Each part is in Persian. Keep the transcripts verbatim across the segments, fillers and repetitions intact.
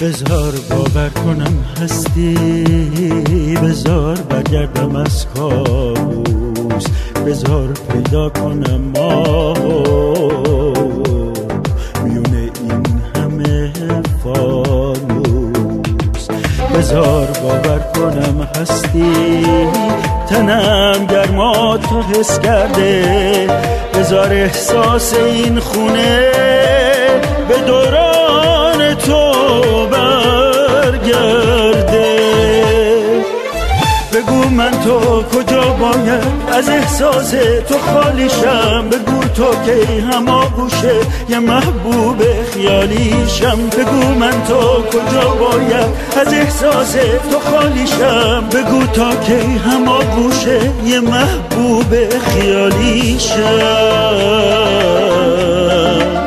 بذار باور کنم هستی، بذار برگردم از کابوس، بذار پیدا کنم ماهو میونه این همه فانوس. بذار باور کنم هستی، تنم گرماتو حس کرده، بذار احساس این خونه به دوران تو برگرده. بگو من تو کجا باید از احساس تو خالیشم، بگو تو کی هماغوشه یه محبوب خیالیشم. بگو من تو کجا باید از احساس تو خالیشم، بگو تا کی هماغوشه یه محبوب خیالیشم.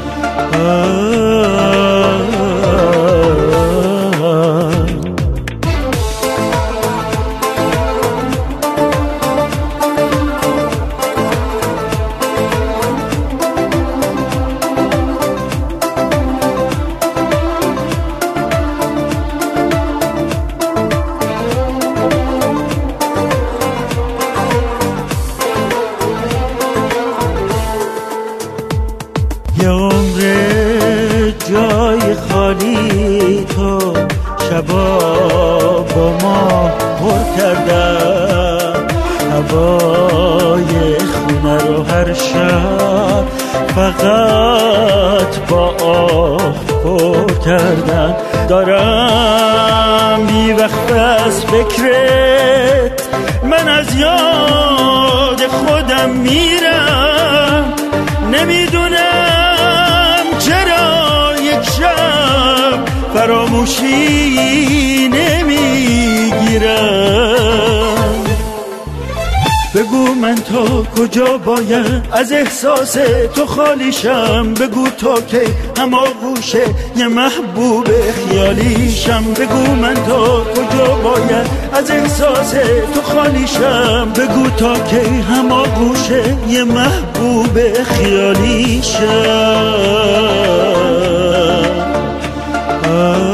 یه عمر جای خالی تو شبا با ما پر کردم، هوای خونه رو هر شب فقط با آه پر کردم. دارم بی وقت از فکرت، من از یاد خودم میرم، نمیدونم چرا یک شب فراموشی نمیگیرم. بگو من تو کجا باید از احساس تو خالیشم، بگو تا کی هماغوشه یه محبوب خیالیشم. بگو من تو کجا باید از احساس تو خالیشم، بگو تا کی هماغوشه یه محبوب خیالیشم.